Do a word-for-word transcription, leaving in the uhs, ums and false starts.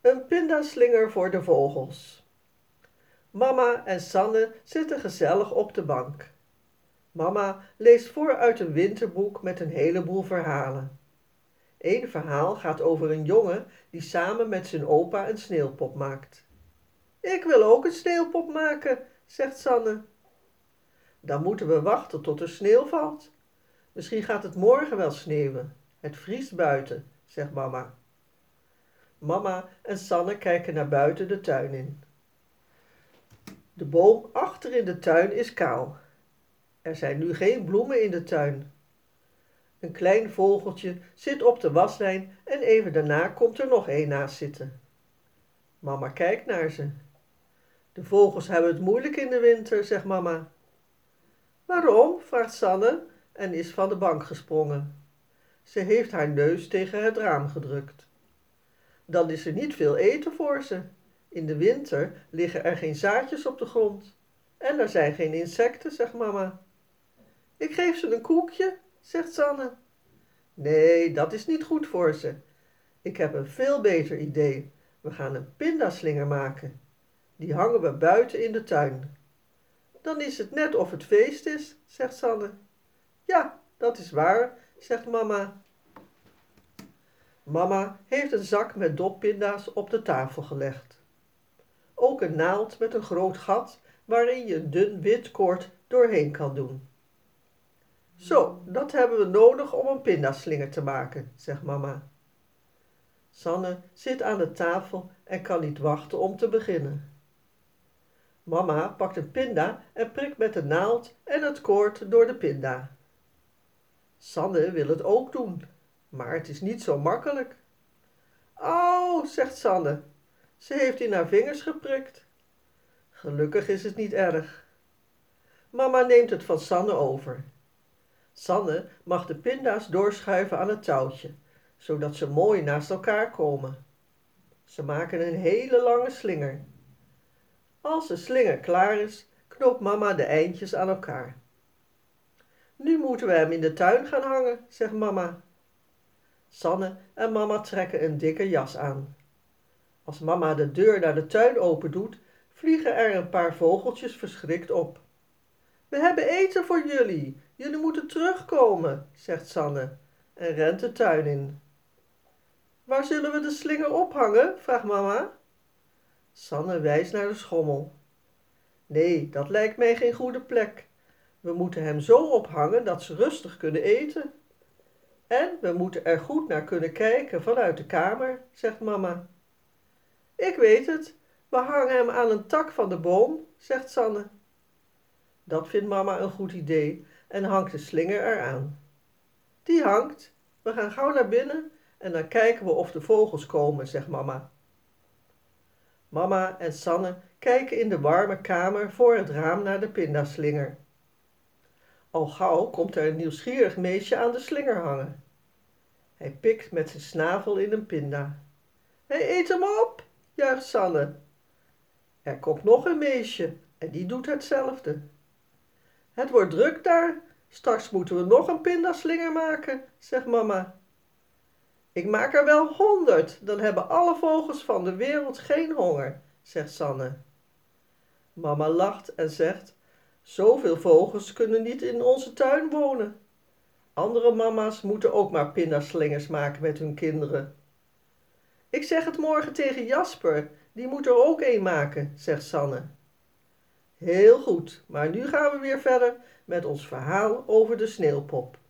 Een pindaslinger voor de vogels. Mama en Sanne zitten gezellig op de bank. Mama leest voor uit een winterboek met een heleboel verhalen. Eén verhaal gaat over een jongen die samen met zijn opa een sneeuwpop maakt. Ik wil ook een sneeuwpop maken, zegt Sanne. Dan moeten we wachten tot er sneeuw valt. Misschien gaat het morgen wel sneeuwen. Het vriest buiten, zegt mama. Mama en Sanne kijken naar buiten de tuin in. De boom achter in de tuin is kaal. Er zijn nu geen bloemen in de tuin. Een klein vogeltje zit op de waslijn en even daarna komt er nog één naast zitten. Mama kijkt naar ze. De vogels hebben het moeilijk in de winter, zegt mama. Waarom? Vraagt Sanne en is van de bank gesprongen. Ze heeft haar neus tegen het raam gedrukt. Dan is er niet veel eten voor ze. In de winter liggen er geen zaadjes op de grond. En er zijn geen insecten, zegt mama. Ik geef ze een koekje, zegt Sanne. Nee, dat is niet goed voor ze. Ik heb een veel beter idee. We gaan een pindaslinger maken. Die hangen we buiten in de tuin. Dan is het net of het feest is, zegt Sanne. Ja, dat is waar, zegt mama. Mama heeft een zak met doppinda's op de tafel gelegd. Ook een naald met een groot gat waarin je een dun wit koord doorheen kan doen. Zo, dat hebben we nodig om een pindaslinger te maken, zegt mama. Sanne zit aan de tafel en kan niet wachten om te beginnen. Mama pakt een pinda en prikt met de naald en het koord door de pinda. Sanne wil het ook doen, maar het is niet zo makkelijk. Au, zegt Sanne. Ze heeft in haar vingers geprikt. Gelukkig is het niet erg. Mama neemt het van Sanne over. Sanne mag de pinda's doorschuiven aan het touwtje, zodat ze mooi naast elkaar komen. Ze maken een hele lange slinger. Als de slinger klaar is, knoopt mama de eindjes aan elkaar. Nu moeten we hem in de tuin gaan hangen, zegt mama. Sanne en mama trekken een dikke jas aan. Als mama de deur naar de tuin opendoet, vliegen er een paar vogeltjes verschrikt op. We hebben eten voor jullie. Jullie moeten terugkomen, zegt Sanne en rent de tuin in. Waar zullen we de slinger ophangen? Vraagt mama. Sanne wijst naar de schommel. Nee, dat lijkt mij geen goede plek. We moeten hem zo ophangen dat ze rustig kunnen eten. En we moeten er goed naar kunnen kijken vanuit de kamer, zegt mama. Ik weet het, we hangen hem aan een tak van de boom, zegt Sanne. Dat vindt mama een goed idee en hangt de slinger eraan. Die hangt, we gaan gauw naar binnen en dan kijken we of de vogels komen, zegt mama. Mama en Sanne kijken in de warme kamer voor het raam naar de pindaslinger. Al gauw komt er een nieuwsgierig meisje aan de slinger hangen. Hij pikt met zijn snavel in een pinda. Hij eet hem op, juicht Sanne. Er komt nog een meisje en die doet hetzelfde. Het wordt druk daar, straks moeten we nog een pindaslinger maken, zegt mama. Ik maak er wel honderd, dan hebben alle vogels van de wereld geen honger, zegt Sanne. Mama lacht en zegt, zoveel vogels kunnen niet in onze tuin wonen. Andere mama's moeten ook maar pindaslingers maken met hun kinderen. Ik zeg het morgen tegen Jasper, die moet er ook een maken, zegt Sanne. Heel goed, maar nu gaan we weer verder met ons verhaal over de sneeuwpop.